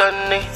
gunny.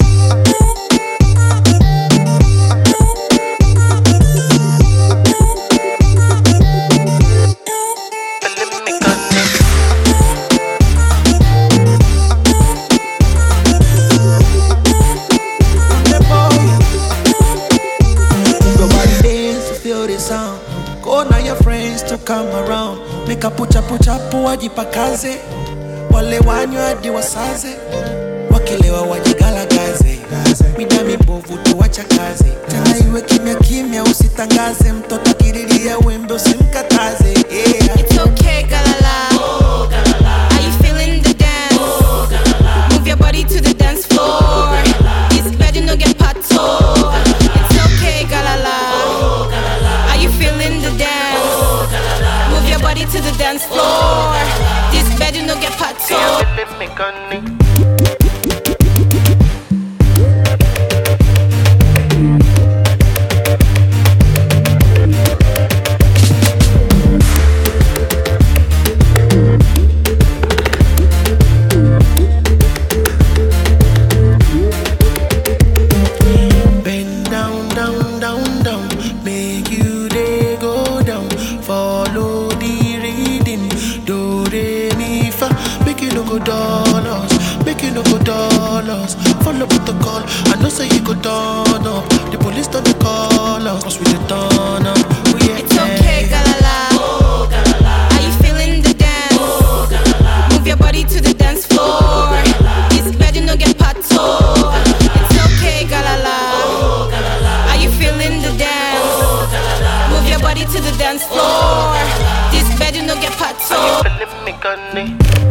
Go now your friends to come around. Make a pucha wajipakaze. Wale wanyo hadi wasaze. Wakilewa wajigalagaze. Midami mbovu tuwacha kazi. Tena iwe kimya kimya usitangaze. Mtoto kirilia wembe usimkataze. It's okay, galala. Oh, galala. Are you feeling the dance? Oh, galala. Move your body to the dance floor. This bed you no get pato. It's okay, galala. Oh, galala. Are you feeling the dance? Oh, galala. Move your body to the dance floor. This bed you no get pato. You feeling me gunny? Make you dey go down. Follow the reading. Do re mi fa. Make you no go dollars. Make you no go dollars. Follow protocol. I know say you go turn up. The police don't call us. Cause we dey turn up. It's okay, galala. Oh, galala. Are you feeling the dance? Oh, galala. Move your body to the dance floor. This bed you no get pato. It's okay, galala. Oh, galala. Are you feeling the dance? Oh, galala. Move your body to the dance floor. This bed you no get pato. You feeling me gunny?